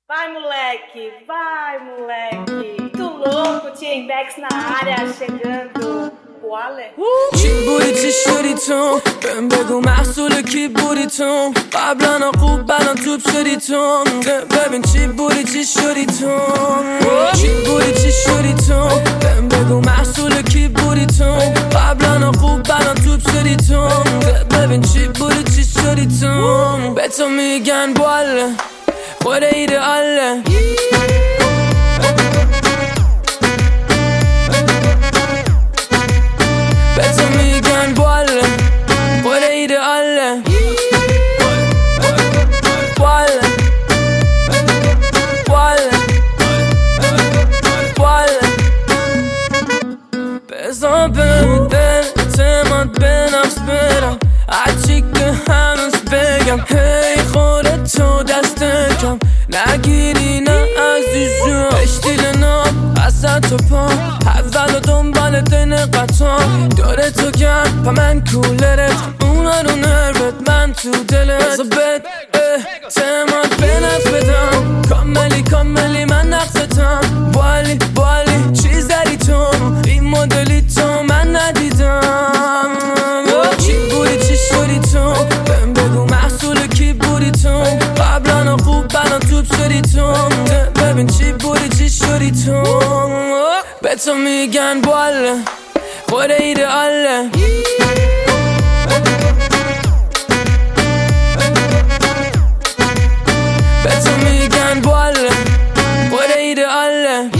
Vai, moleque. Tu louco, T-Index na área, chegando. Boale. چی بودی چی شدی تو بهم بگو محصول کی بودی تو قبلا خوب بلان توب شدی تو ببین چی بودی چی شدی تو چی بودی چی شدی تو بهم بگو محصول کی بودی تو قبلا خوب بلان توب شدی تو ببین چی بودی چی شدی تو به تو میگن باله خود ایدئاله بزا به اعتماد به نفس برم هرچی که هنوز بگم هی خودتو دست کم نگیری نه عزیزم اشتیل نام اصلا تو پا اول و دنبال دین قطام داره تو گرم پا من کولرت اونا رو نربت من تو دلت بزا به اعتماد به نفس بدم کاملی من نقصتم بالی چیز داری تو این مدلی تو من ندیدم چی بودی چی شدی تو بهم بگو محصول کی بودی تو قبلا خوب بلان توب شدی تو ببین چی بودی چی شدی تو به تو میگن باله خود ایدئاله به تو میگن باله خود ایدئاله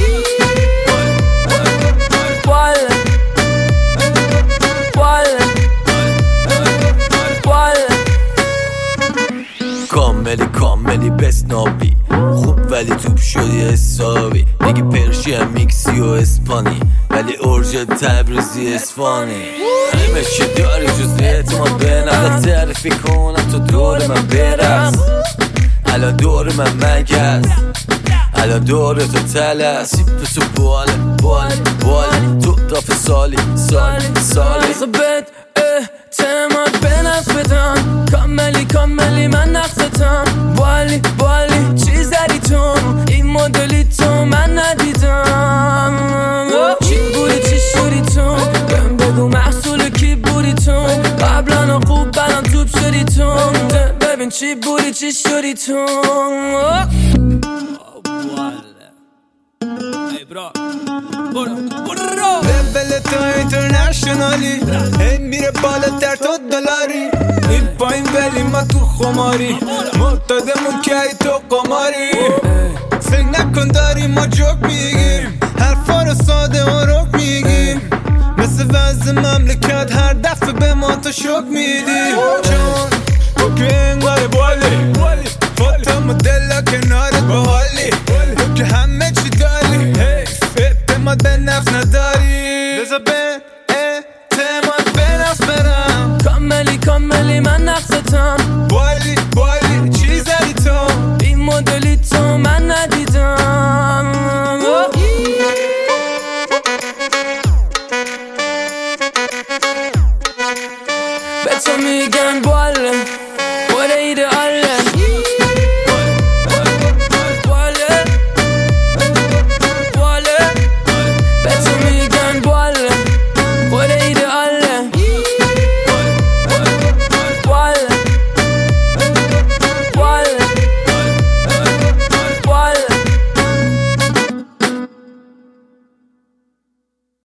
کاملی بسنابی خوب ولی توب شدی حسابی میگی پرشی هم میکسی و اسپانی ولی ارژ تبریزی اسفانی همه چی داری جز اعتماد به نفس تعریفی کنم تو دور من برس الان دور من مگس الان دور تو تلس سیپ تو باله تو دافه سالی بزا بد اعتماد به نفس بدم کاملی من نقصتم بالی چیز داری تو این مدلی تو من ندیدم چی بودی چی شدی تو بهم بگو محصول کی بودی تو قبلا خوب بلان توب شدی تو ببین چی بودی چی شدی تو لول تو اینترنشنالی هی میره بالاتر تو دلاری این پایین ولی ما تو خماری معتادمون که ای تو قماری فکر نکن داریم ما جوک میگیم حرفا رو ساده و رک میگیم مثل وضع مملکت هر دفعه به ما تو شک میدی چون تو که انگار بالی فوتا مدل کناره